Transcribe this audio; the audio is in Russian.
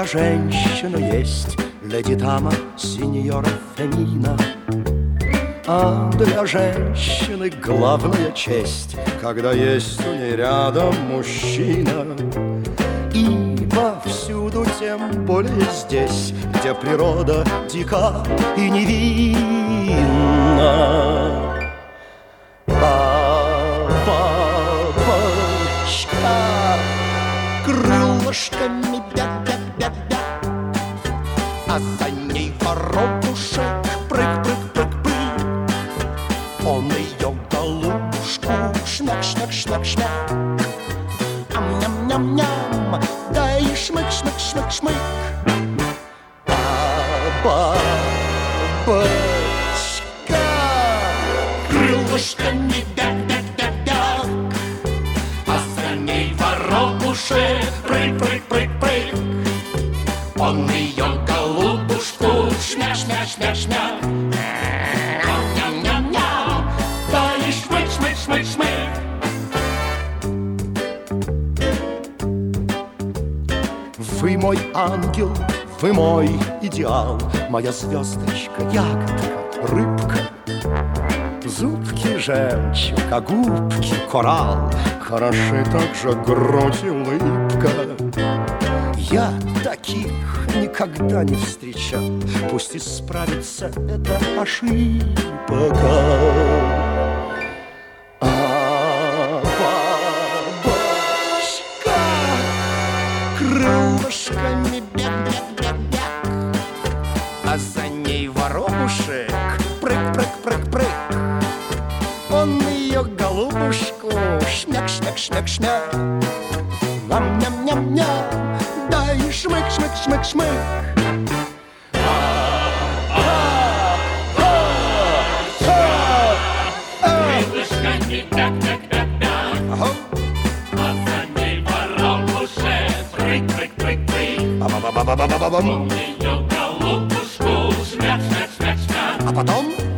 для женщины есть леди Дама, сеньора Фемина. А для женщины главная честь, когда есть у ней рядом мужчина. И повсюду, тем более здесь, где природа дика и невинна. Бабочка крылышками бя-бя-бя-бя, а за ней воробушек прыг-прыг-прыг-прыг. Он ее голубушку шмяк-шмяк-шмяк-шмяк, ам-ням-ням-ням, да и шмык-шмык-шмык-шмык. Бабочка крылышками бяк-бяк-бяк-бяк, а за ней воробушек прыг-прыг-прыг-прыг. Он ее голубушку шмяк-шмяк-шмяк-шмяк, ням-ням-ням, да и шмык-шмык-шмык-шмык. Вы мой ангел, вы мой идеал, моя звездочка, ягодка, рыбка. Зубки жемчуг, а губки коралл, хороши также грудь и улыбка. Я таких никогда не встречал, пусть исправится эта ошибка. Бабочка крылышками бяк-бяк-бяк-бяк, а за ней воробушек прыг-прыг-прыг-прыг. Он ее голубушку шмяк-шмяк-шмяк-шмяк, ням-ням-ням-ням, да и шмык-шмык-шмык-шмык. Крылышками бяк-бяк-бяк-бяк, а за ней воробушек прыг-прыг-прыг-прыг. Ба-ба-ба-ба-ба-ба-бам. Он ее голубушку шмяк-шмяк-шмяк-шмяк, А потом